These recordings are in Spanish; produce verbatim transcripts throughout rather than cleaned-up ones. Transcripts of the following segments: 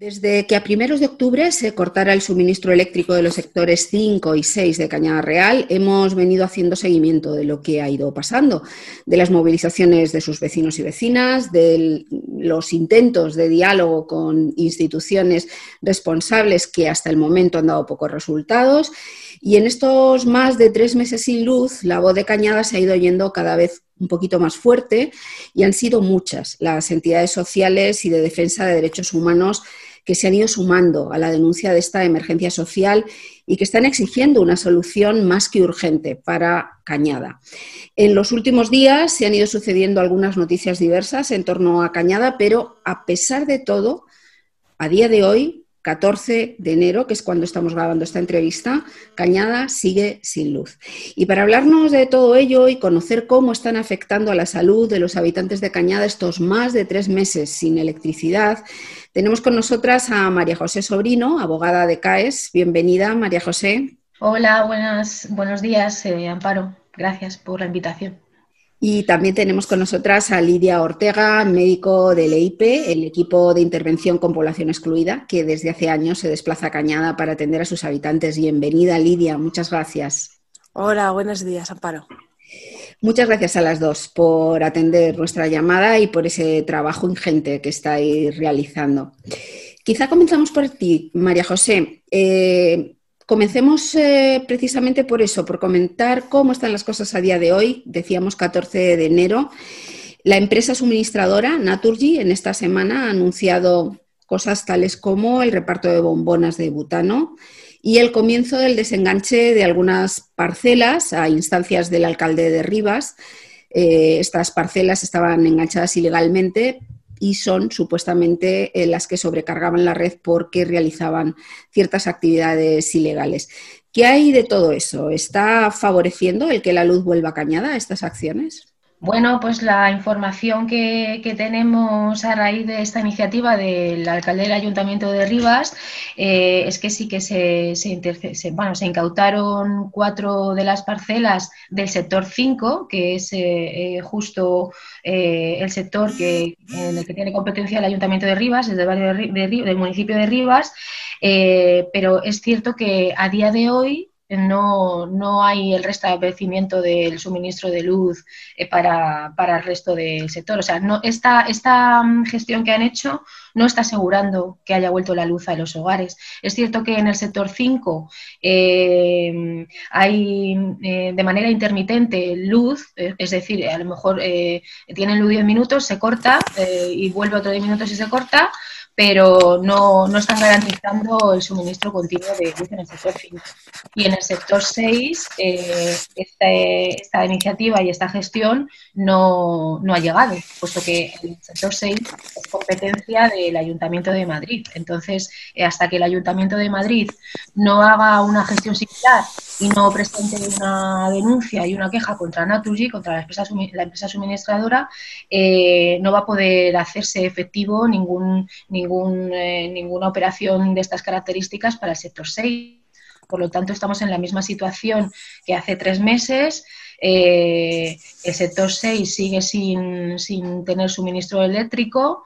Desde que a primeros de octubre se cortara el suministro eléctrico de los sectores cinco y seis de Cañada Real, hemos venido haciendo seguimiento de lo que ha ido pasando, de las movilizaciones de sus vecinos y vecinas, de los intentos de diálogo con instituciones responsables que hasta el momento han dado pocos resultados. Y en estos más de tres meses sin luz, la voz de Cañada se ha ido oyendo cada vez un poquito más fuerte y han sido muchas las entidades sociales y de defensa de derechos humanos que se han ido sumando a la denuncia de esta emergencia social y que están exigiendo una solución más que urgente para Cañada. En los últimos días se han ido sucediendo algunas noticias diversas en torno a Cañada, pero a pesar de todo, a día de hoy, catorce de enero, que es cuando estamos grabando esta entrevista, Cañada sigue sin luz. Y para hablarnos de todo ello y conocer cómo están afectando a la salud de los habitantes de Cañada estos más de tres meses sin electricidad, tenemos con nosotras a María José Sobrino, abogada de CAES. Bienvenida, María José. Hola, buenas, buenos días, eh, Amparo. Gracias por la invitación. Y también tenemos con nosotras a Lidia Ortega, médico del E I P E, el equipo de intervención con población excluida, que desde hace años se desplaza a Cañada para atender a sus habitantes. Bienvenida, Lidia, muchas gracias. Hola, buenos días, Amparo. Muchas gracias a las dos por atender nuestra llamada y por ese trabajo ingente que estáis realizando. Quizá comenzamos por ti, María José. Eh, Comencemos eh, precisamente por eso, por comentar cómo están las cosas a día de hoy. Decíamos catorce de enero. La empresa suministradora Naturgy en esta semana ha anunciado cosas tales como el reparto de bombonas de butano y el comienzo del desenganche de algunas parcelas a instancias del alcalde de Rivas. Eh, estas parcelas estaban enganchadas ilegalmente y son supuestamente las que sobrecargaban la red porque realizaban ciertas actividades ilegales. ¿Qué hay de todo eso? ¿Está favoreciendo el que la luz vuelva a Cañada a estas acciones? Bueno, pues la información que, que tenemos a raíz de esta iniciativa del alcalde del Ayuntamiento de Rivas eh, es que sí que se, se, interce- se, bueno, se incautaron cuatro de las parcelas del sector cinco, que es eh, eh, justo eh, el sector que, en el que tiene competencia el Ayuntamiento de Rivas, es del barrio de, de, del municipio de Rivas, eh, pero es cierto que a día de hoy No, no hay el restablecimiento del suministro de luz eh, para, para el resto del sector. O sea, no, esta, esta gestión que han hecho no está asegurando que haya vuelto la luz a los hogares. Es cierto que en el sector cinco eh, hay eh, de manera intermitente luz, eh, es decir, a lo mejor eh, tienen luz diez minutos, se corta eh, y vuelve otro diez minutos y se corta, pero no, no están garantizando el suministro continuo de luz en el sector cinco. Y en el sector seis, eh, este, esta iniciativa y esta gestión no, no ha llegado, puesto que el sector seis es competencia del Ayuntamiento de Madrid. Entonces, eh, hasta que el Ayuntamiento de Madrid no haga una gestión similar y no presente una denuncia y una queja contra Naturgy, contra la empresa, la empresa suministradora, eh, no va a poder hacerse efectivo ningún, ningún, eh, ninguna operación de estas características para el sector seis. Por lo tanto, estamos en la misma situación que hace tres meses. Eh, el sector seis sigue sin, sin tener suministro eléctrico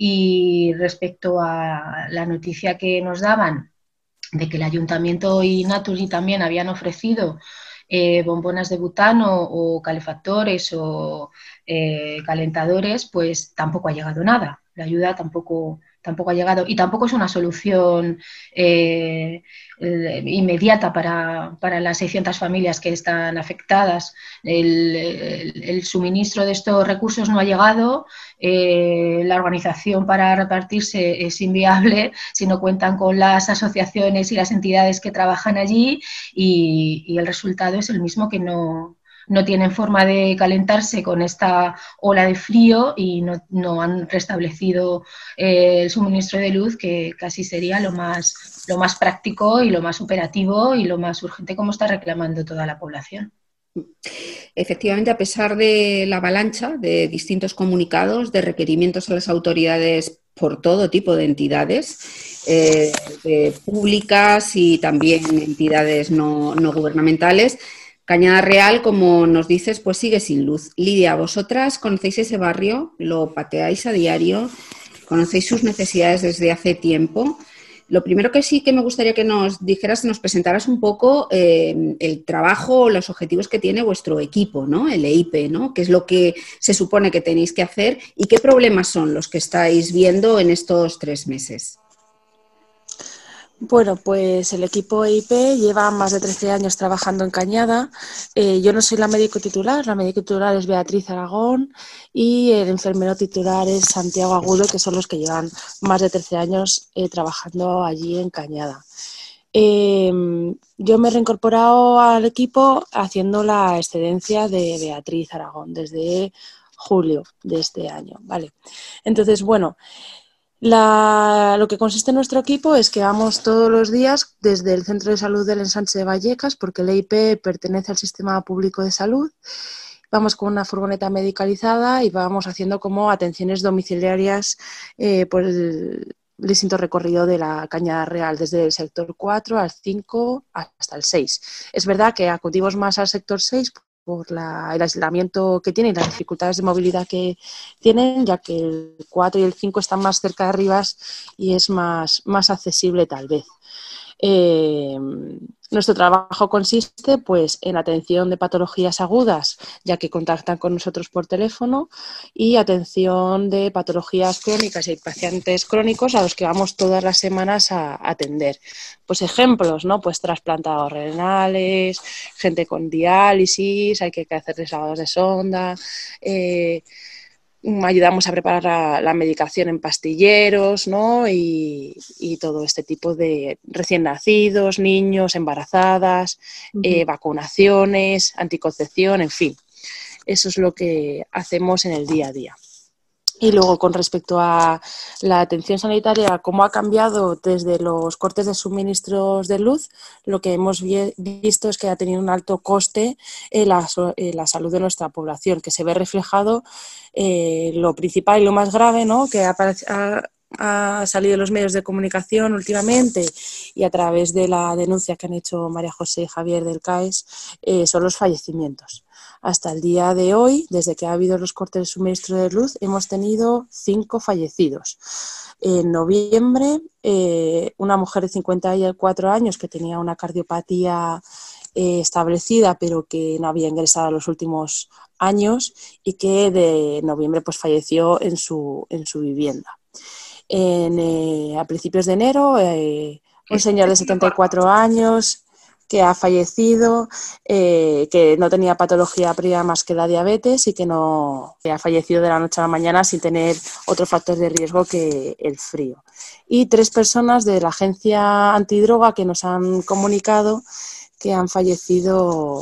y respecto a la noticia que nos daban de que el Ayuntamiento y Naturgy también habían ofrecido eh, bombonas de butano o calefactores o eh, calentadores, pues tampoco ha llegado nada. La ayuda tampoco, tampoco ha llegado y tampoco es una solución eh, eh, inmediata para, para las seiscientas familias que están afectadas. El, el, el suministro de estos recursos no ha llegado, eh, la organización para repartirse es inviable si no cuentan con las asociaciones y las entidades que trabajan allí y, y el resultado es el mismo, que no... no tienen forma de calentarse con esta ola de frío y no, no han restablecido eh, el suministro de luz, que casi sería lo más, lo más práctico y lo más operativo y lo más urgente, como está reclamando toda la población. Efectivamente, a pesar de la avalancha de distintos comunicados, de requerimientos a las autoridades por todo tipo de entidades, eh, de públicas y también entidades no, no gubernamentales, Cañada Real, como nos dices, pues sigue sin luz. Lidia, vosotras conocéis ese barrio, lo pateáis a diario. conocéis sus necesidades desde hace tiempo. Lo primero que sí que me gustaría que nos dijeras, nos presentaras un poco eh, el trabajo, los objetivos que tiene vuestro equipo, ¿no? El E I P, ¿no? ¿Qué es lo que se supone que tenéis que hacer y qué problemas son los que estáis viendo en estos tres meses? Bueno, pues el equipo E I P lleva más de trece años trabajando en Cañada. Eh, yo no soy la médico titular, la médico titular es Beatriz Aragón y el enfermero titular es Santiago Agudo, que son los que llevan más de trece años eh, trabajando allí en Cañada. Eh, yo me he reincorporado al equipo haciendo la excedencia de Beatriz Aragón desde julio de este año, ¿vale? Entonces, bueno, La, lo que consiste en nuestro equipo es que vamos todos los días desde el Centro de Salud del Ensanche de Vallecas, porque el E I P pertenece al Sistema Público de Salud. Vamos con una furgoneta medicalizada y vamos haciendo como atenciones domiciliarias eh, por el distinto recorrido de la Cañada Real, desde el sector cuatro al cinco hasta el seis. Es verdad que acudimos más al sector seis por la, el aislamiento que tiene y las dificultades de movilidad que tienen, ya que el cuatro y el cinco están más cerca de Rivas y es más, más accesible tal vez. Eh, nuestro trabajo consiste pues, en atención de patologías agudas, ya que contactan con nosotros por teléfono, y atención de patologías crónicas y pacientes crónicos a los que vamos todas las semanas a atender. Pues ejemplos, ¿no? Pues trasplantados renales, gente con diálisis, hay que hacerles lavados de sonda, eh, ayudamos a preparar la, la medicación en pastilleros, ¿no? y, y todo este tipo de recién nacidos, niños, embarazadas, uh-huh. eh, vacunaciones, anticoncepción, en fin. Eso es lo que hacemos en el día a día. Y luego, con respecto a la atención sanitaria, cómo ha cambiado desde los cortes de suministros de luz, lo que hemos visto es que ha tenido un alto coste en la, en la salud de nuestra población, que se ve reflejado eh, lo principal y lo más grave, ¿no? Que ha, ha, ha salido en los medios de comunicación últimamente y a través de la denuncia que han hecho María José y Javier del C A E S, eh, son los fallecimientos. Hasta el día de hoy, desde que ha habido los cortes de suministro de luz, hemos tenido cinco fallecidos. En noviembre, eh, una mujer de cincuenta y cuatro años que tenía una cardiopatía eh, establecida, pero que no había ingresado en los últimos años y que de noviembre pues, falleció en su, en su vivienda. En, eh, a principios de enero, eh, un señor de setenta y cuatro años que ha fallecido, eh, que no tenía patología previa más que la diabetes y que, no, que ha fallecido de la noche a la mañana sin tener otro factor de riesgo que el frío. Y tres personas de la agencia antidroga que nos han comunicado que han fallecido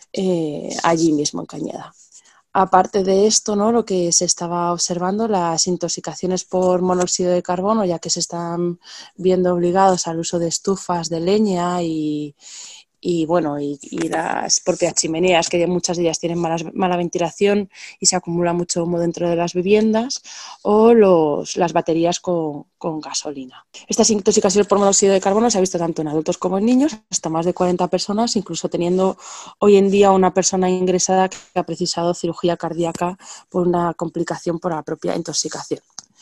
eh, allí mismo en Cañada. Aparte de esto, ¿no? Lo que se estaba observando, las intoxicaciones por monóxido de carbono, ya que se están viendo obligados al uso de estufas de leña y, y, bueno, y, y las propias chimeneas, que muchas de ellas tienen malas, mala ventilación y se acumula mucho humo dentro de las viviendas, o los, las baterías con, con gasolina. Estas intoxicaciones por monóxido de carbono se ha visto tanto en adultos como en niños, hasta más de cuarenta personas, incluso teniendo hoy en día una persona ingresada que ha precisado cirugía cardíaca por una complicación por la propia intoxicación.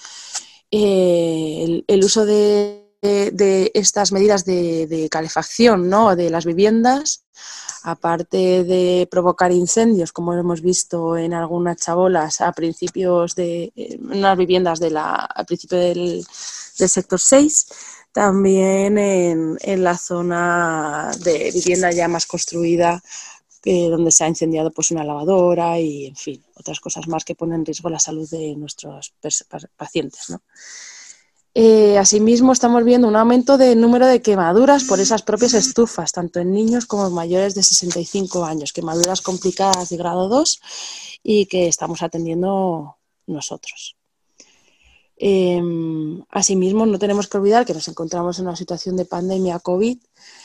Eh, el, el uso de De, de estas medidas de, de calefacción, ¿no? De las viviendas, aparte de provocar incendios, como hemos visto en algunas chabolas a principios de en unas viviendas de la, al principio del, del sector seis, también en, en la zona de vivienda ya más construida, eh, donde se ha incendiado pues una lavadora y, en fin, otras cosas más que ponen en riesgo la salud de nuestros pacientes, ¿no? Eh, asimismo, estamos viendo un aumento del número de quemaduras por esas propias estufas, tanto en niños como en mayores de sesenta y cinco años, quemaduras complicadas de grado dos y que estamos atendiendo nosotros. Eh, asimismo, no tenemos que olvidar que nos encontramos en una situación de pandemia COVID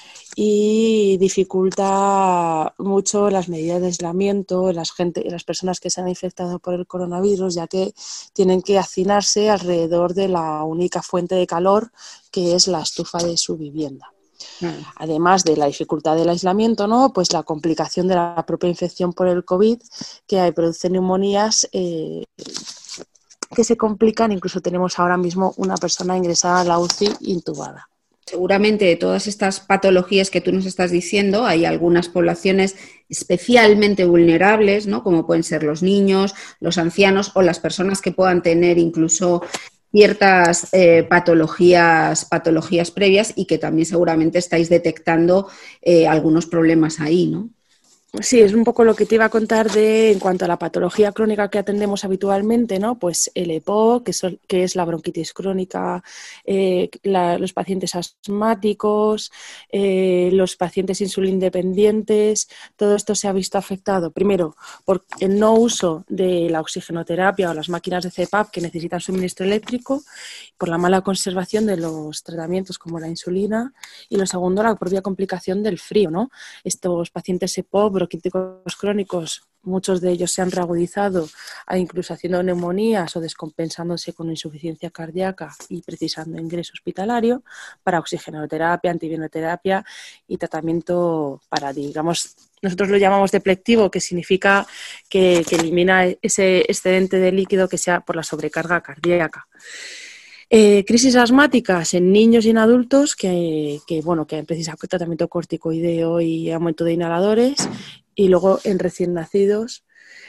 y dificulta mucho las medidas de aislamiento, las, gente, las personas que se han infectado por el coronavirus, ya que tienen que hacinarse alrededor de la única fuente de calor que es la estufa de su vivienda. Mm. Además de la dificultad del aislamiento, ¿no? Pues la complicación de la propia infección por el COVID, que produce neumonías eh, que se complican. Incluso tenemos ahora mismo una persona ingresada a la U C I intubada. Seguramente de todas estas patologías que tú nos estás diciendo, hay algunas poblaciones especialmente vulnerables, ¿no? Como pueden ser los niños, los ancianos o las personas que puedan tener incluso ciertas eh, patologías, patologías previas y que también seguramente estáis detectando eh, algunos problemas ahí, ¿no? Sí, es un poco lo que te iba a contar de en cuanto a la patología crónica que atendemos habitualmente, ¿no? Pues el E P O, que, son, que es la bronquitis crónica, eh, la, los pacientes asmáticos, eh, los pacientes insulinodependientes, todo esto se ha visto afectado, primero, por el no uso de la oxigenoterapia o las máquinas de C PAP que necesitan suministro eléctrico, por la mala conservación de los tratamientos como la insulina, y lo segundo, la propia complicación del frío, ¿no? Estos pacientes E P O, bronquíticos crónicos, muchos de ellos se han reagudizado, incluso haciendo neumonías o descompensándose con insuficiencia cardíaca y precisando ingreso hospitalario para oxigenoterapia, antivienoterapia y tratamiento para, digamos, nosotros lo llamamos deplectivo, que significa que, que elimina ese excedente de líquido que sea por la sobrecarga cardíaca. Eh, crisis asmáticas en niños y en adultos que, que, bueno, que precisan tratamiento corticoideo y aumento de inhaladores, y luego en recién nacidos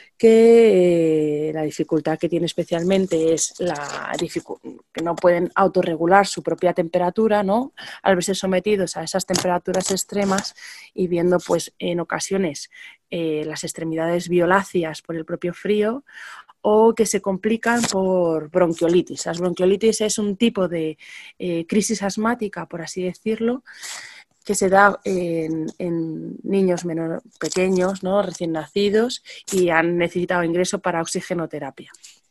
que eh, la dificultad que tiene especialmente es la que no pueden autorregular su propia temperatura, ¿no? Al verse sometidos a esas temperaturas extremas y viendo pues en ocasiones eh, las extremidades violáceas por el propio frío, o que se complican por bronquiolitis. Las bronquiolitis es un tipo de eh, crisis asmática, por así decirlo, que se da en, en niños menor, pequeños, ¿no? Recién nacidos, y han necesitado ingreso para oxigenoterapia.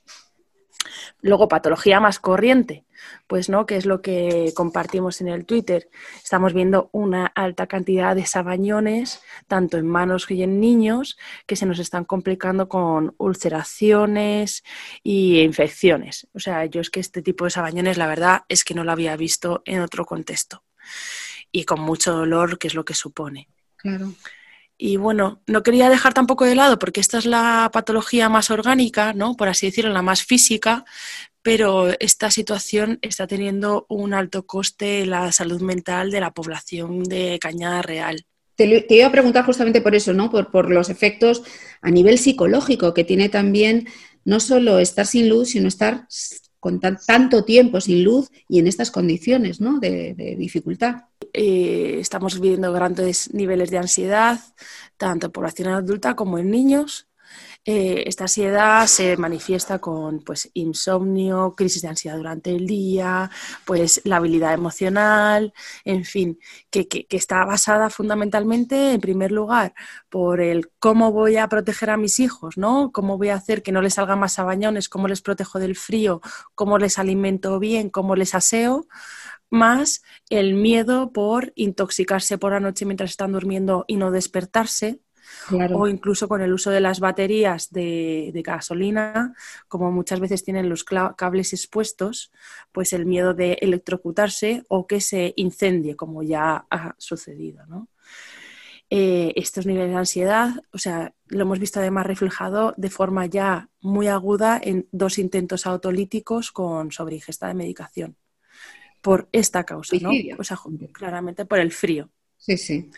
Luego, patología más corriente, pues, ¿no? Que es lo que compartimos en el Twitter. Estamos viendo una alta cantidad de sabañones, tanto en manos y en niños, que se nos están complicando con ulceraciones y infecciones. O sea, yo es que este tipo de sabañones, la verdad, es que no lo había visto en otro contexto. Y con mucho dolor, que es lo que supone. Claro. Y bueno, no quería dejar tampoco de lado, porque esta es la patología más orgánica, ¿no? Por así decirlo, la más física, pero esta situación está teniendo un alto coste en la salud mental de la población de Cañada Real. Te, te iba a preguntar justamente por eso, ¿no? Por, por los efectos a nivel psicológico que tiene también no solo estar sin luz, sino estar con tan, tanto tiempo sin luz y en estas condiciones, ¿no? de, de dificultad. Eh, estamos viviendo grandes niveles de ansiedad, tanto en población adulta como en niños. Eh, esta ansiedad se manifiesta con pues, insomnio, crisis de ansiedad durante el día, pues la habilidad emocional, en fin, que, que, que está basada fundamentalmente, en primer lugar, por el cómo voy a proteger a mis hijos, ¿no? Cómo voy a hacer que no les salgan más sabañones, cómo les protejo del frío, cómo les alimento bien, cómo les aseo, más el miedo por intoxicarse por la noche mientras están durmiendo y no despertarse. Claro. O incluso con el uso de las baterías de, de gasolina, como muchas veces tienen los cables expuestos, pues el miedo de electrocutarse o que se incendie, como ya ha sucedido, ¿no? Eh, estos niveles de ansiedad, o sea, lo hemos visto además reflejado de forma ya muy aguda en dos intentos autolíticos con sobreingesta de medicación. Por esta causa, ¿no? O sea, claramente por el frío. Sí, sí.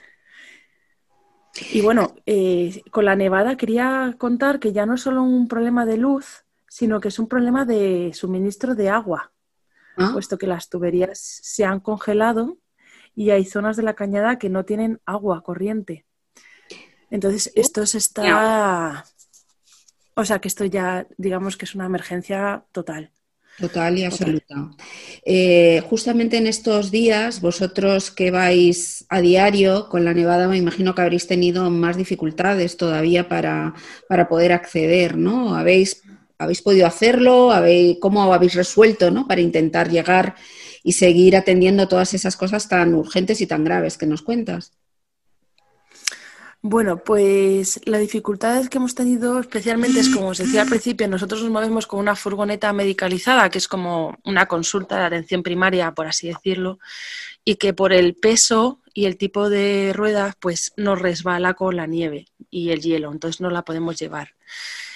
Y bueno, eh, con la nevada quería contar que ya no es solo un problema de luz, sino que es un problema de suministro de agua, ¿ah? Puesto que las tuberías se han congelado y hay zonas de la Cañada que no tienen agua corriente. Entonces, esto se está... O sea, que esto ya, digamos que es una emergencia total. Total y absoluta. Eh, justamente en estos días, vosotros que vais a diario con la nevada, me imagino que habréis tenido más dificultades todavía para, para poder acceder, ¿no? ¿Habéis, habéis podido hacerlo? ¿Habéis, ¿Cómo habéis resuelto, ¿no? Para intentar llegar y seguir atendiendo todas esas cosas tan urgentes y tan graves que nos cuentas? Bueno, pues la dificultad que hemos tenido especialmente es, como os decía al principio, nosotros nos movemos con una furgoneta medicalizada, que es como una consulta de atención primaria, por así decirlo, y que por el peso y el tipo de ruedas, pues nos resbala con la nieve y el hielo, entonces no la podemos llevar.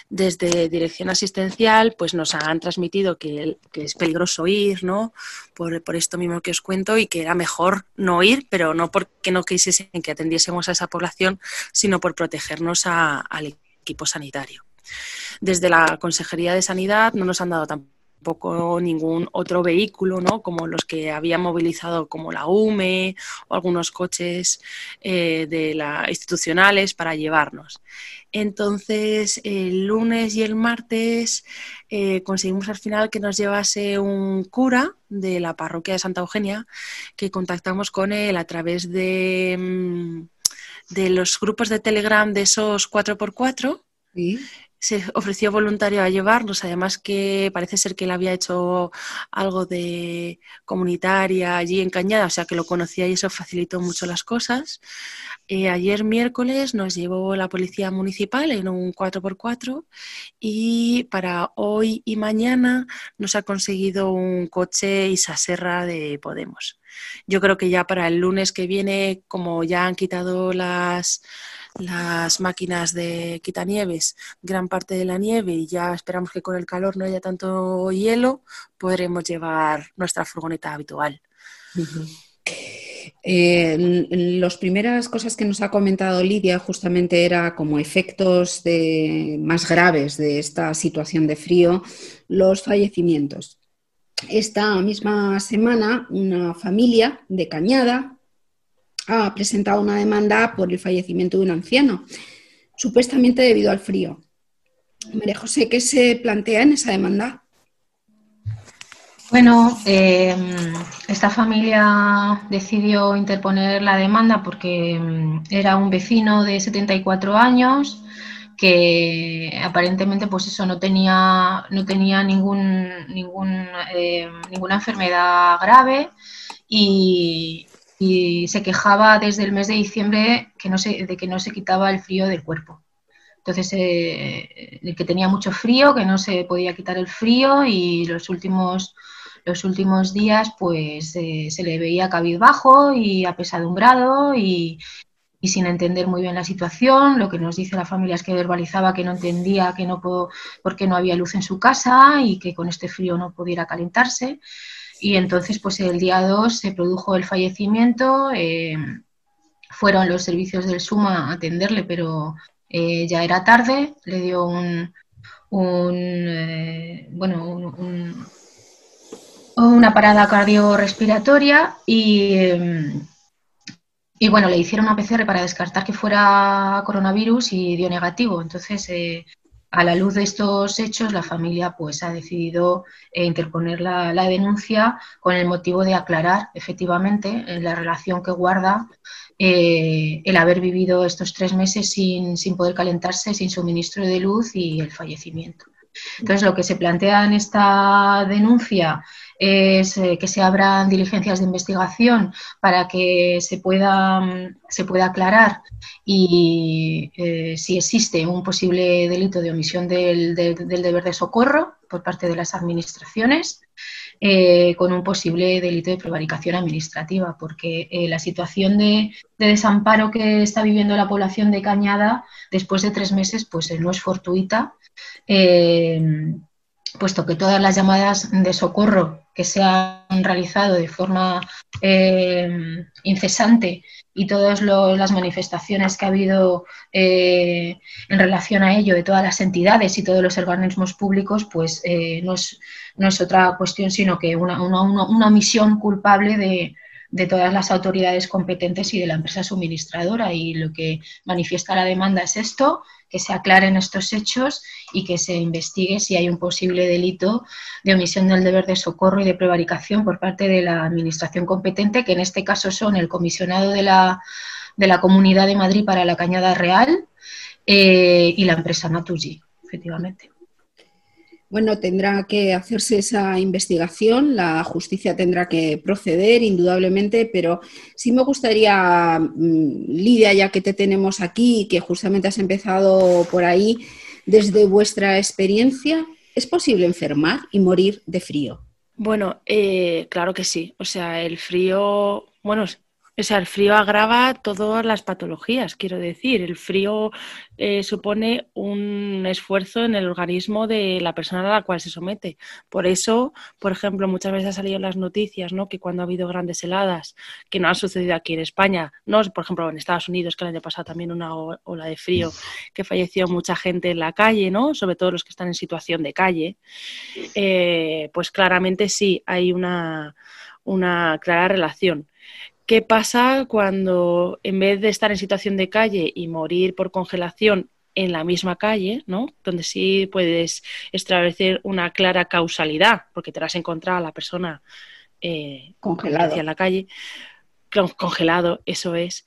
Desde Dirección Asistencial pues nos han transmitido que, que es peligroso ir, ¿no? Por, por esto mismo que os cuento, y que era mejor no ir, pero no porque no quisiesen que atendiésemos a esa población, sino por protegernos a, al equipo sanitario. Desde la Consejería de Sanidad no nos han dado tampoco ningún otro vehículo, ¿no? Como los que había movilizado, como la U M E o algunos coches eh, de la, institucionales para llevarnos. Entonces, el lunes y el martes eh, conseguimos al final que nos llevase un cura de la parroquia de Santa Eugenia, que contactamos con él a través de, de los grupos de Telegram de esos cuatro por cuatro. ¿Sí? Se ofreció voluntario a llevarnos, además que parece ser que él había hecho algo de comunitaria allí en Cañada, o sea que lo conocía y eso facilitó mucho las cosas. Eh, ayer miércoles nos llevó la policía municipal en un cuatro por cuatro y para hoy y mañana nos ha conseguido un coche Isa Serra de Podemos. Yo creo que ya para el lunes que viene, como ya han quitado las... las máquinas de quitanieves, gran parte de la nieve, y ya esperamos que con el calor no haya tanto hielo, podremos llevar nuestra furgoneta habitual. Uh-huh. Eh, las primeras cosas que nos ha comentado Lidia justamente era como efectos de, más graves de esta situación de frío, los fallecimientos. Esta misma semana una familia de Cañada ha presentado una demanda por el fallecimiento de un anciano, supuestamente debido al frío. María José, ¿qué se plantea en esa demanda? Bueno, eh, esta familia decidió interponer la demanda porque era un vecino de setenta y cuatro años que aparentemente pues eso no tenía, no tenía ningún, ningún, eh, ninguna enfermedad grave y, y se quejaba desde el mes de diciembre que no se, de que no se quitaba el frío del cuerpo. Entonces, eh, que tenía mucho frío, que no se podía quitar el frío y los últimos, los últimos días pues eh, se le veía cabizbajo y apesadumbrado y, y sin entender muy bien la situación. Lo que nos dice la familia es que verbalizaba que no entendía que no puedo, porque no había luz en su casa y que con este frío no pudiera calentarse. Y entonces, pues el día dos se produjo el fallecimiento, eh, fueron los servicios del SUMA a atenderle, pero eh, ya era tarde, le dio un, un eh, bueno, un, un, una parada cardiorrespiratoria y, eh, y bueno, le hicieron una P C R para descartar que fuera coronavirus y dio negativo. Entonces, eh, a la luz de estos hechos, la familia pues ha decidido eh, interponer la, la denuncia con el motivo de aclarar efectivamente eh, la relación que guarda eh, el haber vivido estos tres meses sin, sin poder calentarse, sin suministro de luz y el fallecimiento. Entonces, lo que se plantea en esta denuncia es eh, que se abran diligencias de investigación para que se pueda, se pueda aclarar y eh, si existe un posible delito de omisión del, del, del deber de socorro por parte de las administraciones, eh, con un posible delito de prevaricación administrativa, porque eh, la situación de, de desamparo que está viviendo la población de Cañada después de tres meses pues eh, no es fortuita, eh, puesto que todas las llamadas de socorro que se han realizado de forma eh, incesante y todas lo, las manifestaciones que ha habido eh, en relación a ello de todas las entidades y todos los organismos públicos, pues eh, no, es, no es otra cuestión sino que una, una, una omisión culpable de, de todas las autoridades competentes y de la empresa suministradora, y lo que manifiesta la demanda es esto, que se aclaren estos hechos y que se investigue si hay un posible delito de omisión del deber de socorro y de prevaricación por parte de la administración competente, que en este caso son el comisionado de la, de la Comunidad de Madrid para la Cañada Real eh, y la empresa Naturgy, efectivamente. Bueno, tendrá que hacerse esa investigación, la justicia tendrá que proceder, indudablemente, pero sí me gustaría, Lidia, ya que te tenemos aquí, que justamente has empezado por ahí, desde vuestra experiencia, ¿es posible enfermar y morir de frío? Bueno, eh, claro que sí. O sea, el frío, bueno, O sea, el frío agrava todas las patologías, quiero decir. El frío eh, supone un esfuerzo en el organismo de la persona a la cual se somete. Por eso, por ejemplo, muchas veces ha salido en las noticias, ¿no?, que cuando ha habido grandes heladas, que no han sucedido aquí en España, no, por ejemplo, en Estados Unidos, que el año pasado también una ola de frío, que falleció mucha gente en la calle, ¿no?, sobre todo los que están en situación de calle, eh, pues claramente sí hay una, una clara relación. ¿Qué pasa cuando en vez de estar en situación de calle y morir por congelación en la misma calle, ¿no?, donde sí puedes establecer una clara causalidad, porque te la has encontrado a la persona eh, congelado en la calle, congelado, eso es,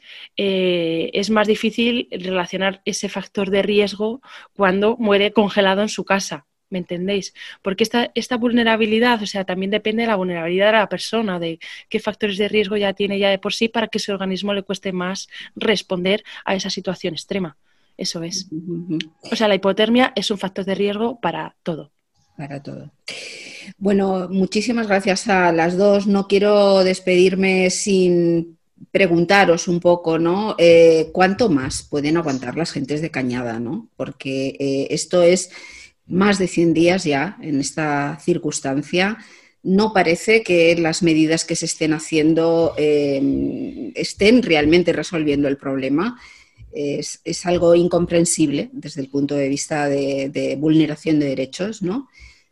eh, es más difícil relacionar ese factor de riesgo cuando muere congelado en su casa? ¿Me entendéis? Porque esta, esta vulnerabilidad, o sea, también depende de la vulnerabilidad de la persona, de qué factores de riesgo ya tiene ya de por sí para que su organismo le cueste más responder a esa situación extrema. Eso es. O sea, la hipotermia es un factor de riesgo para todo. Para todo. Bueno, muchísimas gracias a las dos. No quiero despedirme sin preguntaros un poco, ¿no? Eh, ¿Cuánto más pueden aguantar las gentes de Cañada, ¿no? Porque eh, esto es más de cien días ya en esta circunstancia. No parece que las medidas que se estén haciendo eh, estén realmente resolviendo el problema. Es, es algo incomprensible desde el punto de vista de, de vulneración de derechos, ¿no?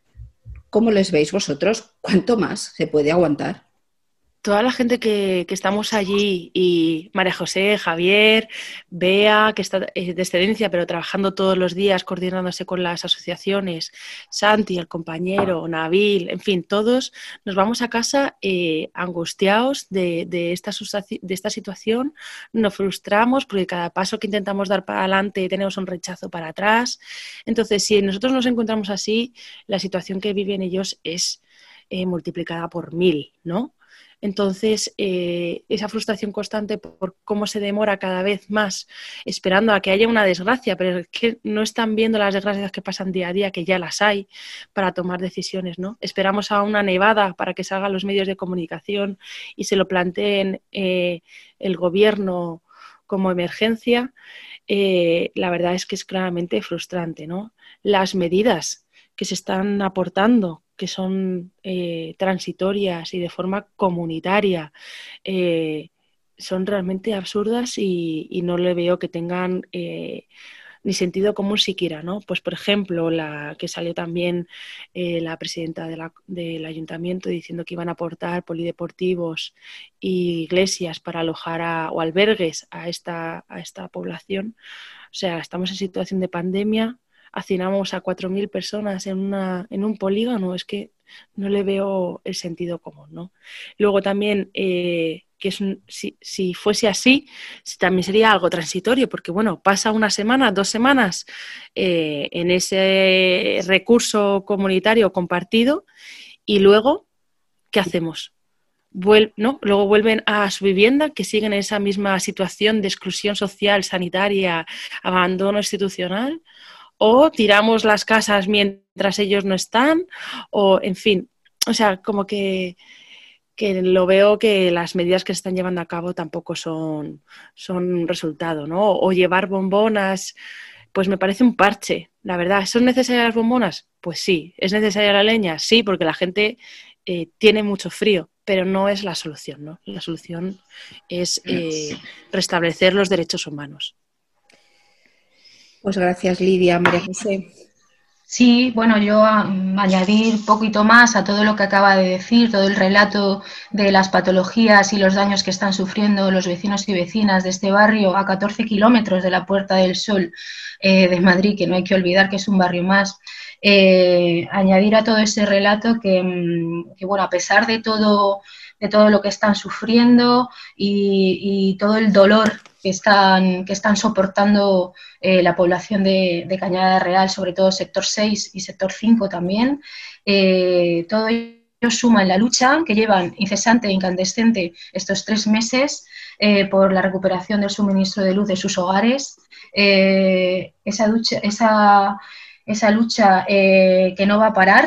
¿Cómo les veis vosotros? ¿Cuánto más se puede aguantar? Toda la gente que, que estamos allí, y María José, Javier, Bea, que está de excedencia, pero trabajando todos los días, coordinándose con las asociaciones, Santi, el compañero, Nabil, en fin, todos nos vamos a casa eh, angustiados de, de, esta, de esta situación, nos frustramos porque cada paso que intentamos dar para adelante tenemos un rechazo para atrás. Entonces, si nosotros nos encontramos así, la situación que viven ellos es eh, multiplicada por mil, ¿no? Entonces, eh, esa frustración constante por cómo se demora cada vez más esperando a que haya una desgracia, pero es que no están viendo las desgracias que pasan día a día, que ya las hay, para tomar decisiones, ¿no? Esperamos a una nevada para que salgan los medios de comunicación y se lo planteen eh, el gobierno como emergencia. Eh, la verdad es que es claramente frustrante, ¿no? Las medidas que se están aportando, que son eh, transitorias y de forma comunitaria, eh, son realmente absurdas y, y no le veo que tengan eh, ni sentido común siquiera, ¿no? Pues, por ejemplo, la que salió también eh, la presidenta de la, del ayuntamiento diciendo que iban a aportar polideportivos y iglesias para alojar a, o albergues a esta, a esta población. O sea, estamos en situación de pandemia, hacinamos a cuatro mil personas en, una, en un polígono, es que no le veo el sentido común, ¿no? Luego también, eh, que es un, si, si fuese así, también sería algo transitorio, porque bueno, pasa una semana, dos semanas eh, en ese recurso comunitario compartido y luego, ¿qué hacemos? Vuel- ¿no? Luego vuelven a su vivienda, que siguen en esa misma situación de exclusión social, sanitaria, abandono institucional. O tiramos las casas mientras ellos no están, o en fin, o sea, como que, que lo veo que las medidas que se están llevando a cabo tampoco son, son un resultado, ¿no? O llevar bombonas, pues me parece un parche, la verdad. ¿Son necesarias las bombonas? Pues sí. ¿Es necesaria la leña? Sí, porque la gente eh, tiene mucho frío, pero no es la solución, ¿no? La solución es eh, restablecer los derechos humanos. Pues gracias, Lidia. María José. Sí, bueno, yo um, añadir un poquito más a todo lo que acaba de decir, todo el relato de las patologías y los daños que están sufriendo los vecinos y vecinas de este barrio a catorce kilómetros de la Puerta del Sol eh, de Madrid, que no hay que olvidar que es un barrio más. Eh, añadir a todo ese relato que, que, bueno, a pesar de todo, de todo lo que están sufriendo y, y todo el dolor que están, que están soportando eh, la población de, de Cañada Real, sobre todo sector seis y sector cinco también, eh, todo ello suma en la lucha que llevan incesante e incandescente estos tres meses eh, por la recuperación del suministro de luz de sus hogares, eh, esa lucha, esa, esa lucha eh, que no va a parar,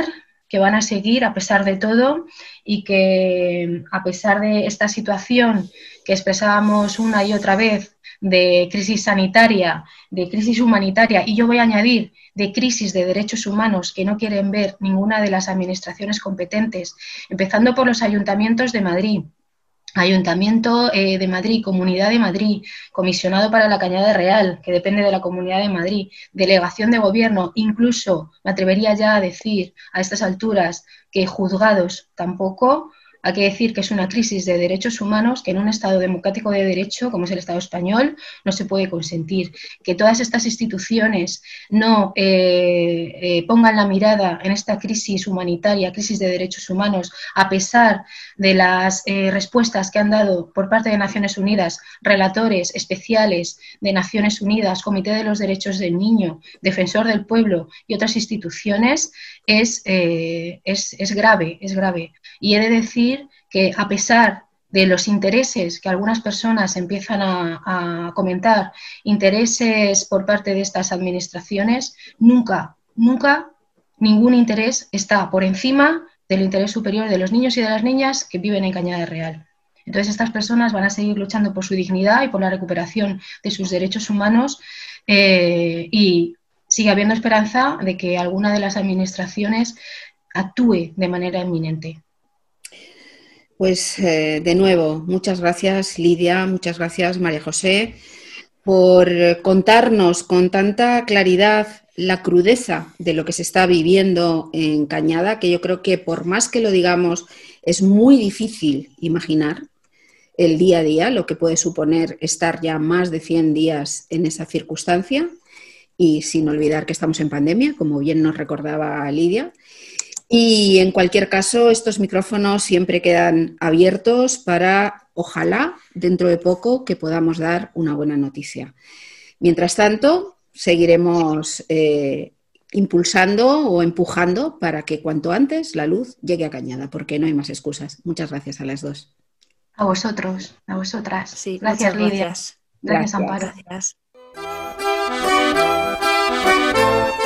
que van a seguir a pesar de todo y que a pesar de esta situación que expresábamos una y otra vez de crisis sanitaria, de crisis humanitaria y yo voy a añadir de crisis de derechos humanos que no quieren ver ninguna de las administraciones competentes, empezando por los ayuntamientos de Madrid. Ayuntamiento eh, de Madrid, Comunidad de Madrid, Comisionado para la Cañada Real, que depende de la Comunidad de Madrid, Delegación de Gobierno, incluso me atrevería ya a decir a estas alturas que juzgados tampoco. Hay que decir que es una crisis de derechos humanos que en un Estado democrático de derecho, como es el Estado español, no se puede consentir. Que todas estas instituciones no eh, eh, pongan la mirada en esta crisis humanitaria, crisis de derechos humanos, a pesar de las eh, respuestas que han dado por parte de Naciones Unidas, relatores especiales de Naciones Unidas, Comité de los Derechos del Niño, Defensor del Pueblo y otras instituciones, es, eh, es, es grave, es grave. Y he de decir que a pesar de los intereses que algunas personas empiezan a, a comentar, intereses por parte de estas administraciones, nunca, nunca ningún interés está por encima del interés superior de los niños y de las niñas que viven en Cañada Real. Entonces estas personas van a seguir luchando por su dignidad y por la recuperación de sus derechos humanos eh, y sigue habiendo esperanza de que alguna de las administraciones actúe de manera inminente. Pues eh, de nuevo, muchas gracias Lidia, muchas gracias María José por contarnos con tanta claridad la crudeza de lo que se está viviendo en Cañada, que yo creo que por más que lo digamos es muy difícil imaginar el día a día, lo que puede suponer estar ya más de cien días en esa circunstancia y sin olvidar que estamos en pandemia, como bien nos recordaba Lidia. Y en cualquier caso, estos micrófonos siempre quedan abiertos para, ojalá, dentro de poco, que podamos dar una buena noticia. Mientras tanto, seguiremos eh, impulsando o empujando para que cuanto antes la luz llegue a Cañada, porque no hay más excusas. Muchas gracias a las dos. A vosotros, a vosotras. Sí, gracias, Lidia. Gracias, gracias Amparo. Gracias.